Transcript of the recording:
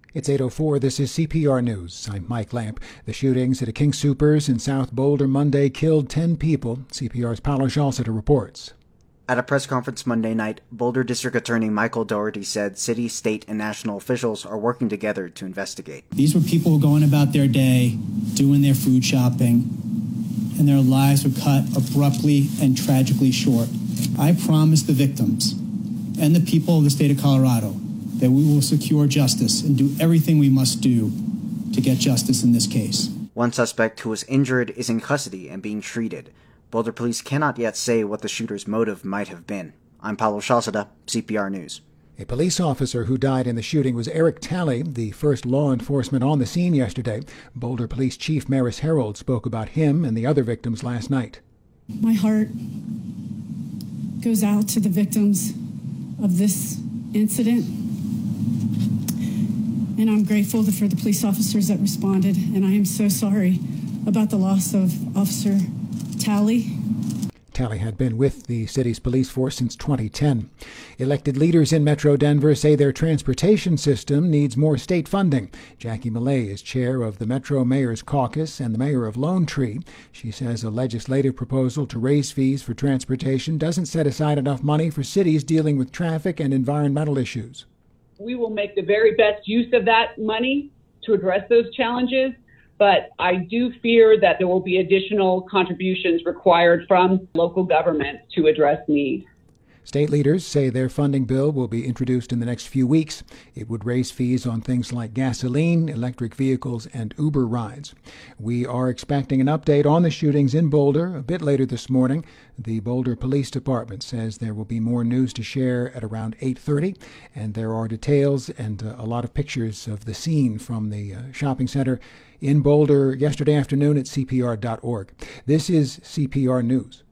It's 8:04. This is CPR News. I'm Mike Lamp. The shootings at a King Soopers in South Boulder Monday killed 10 people. CPR's Paolo Scialsita reports. At a press conference Monday night, Boulder District Attorney Michael Doherty said city, state, and national officials are working together to investigate. These were people going about their day, doing their food shopping, and their lives were cut abruptly and tragically short. I promise the victims and the people of the state of Colorado that we will secure justice and do everything we must do to get justice in this case. One suspect who was injured is in custody and being treated. Boulder police cannot yet say what the shooter's motive might have been. I'm Paolo Scialsita, CPR News. A police officer who died in the shooting was Eric Talley, the first law enforcement on the scene yesterday. Boulder Police Chief Maris Herold spoke about him and the other victims last night. My heart goes out to the victims of this incident, and I'm grateful for the police officers that responded, and I am so sorry about the loss of Officer Talley. Talley had been with the city's police force since 2010. Elected leaders in Metro Denver say their transportation system needs more state funding. Jackie Millay is chair of the Metro Mayor's Caucus and the mayor of Lone Tree. She says a legislative proposal to raise fees for transportation doesn't set aside enough money for cities dealing with traffic and environmental issues. We will make the very best use of that money to address those challenges, but I do fear that there will be additional contributions required from local government to address need. State leaders say their funding bill will be introduced in the next few weeks. It would raise fees on things like gasoline, electric vehicles, and Uber rides. We are expecting an update on the shootings in Boulder a bit later this morning. The Boulder Police Department says there will be more news to share at around 8:30, and there are details and a lot of pictures of the scene from the shopping center in Boulder yesterday afternoon at CPR.org. This is CPR News.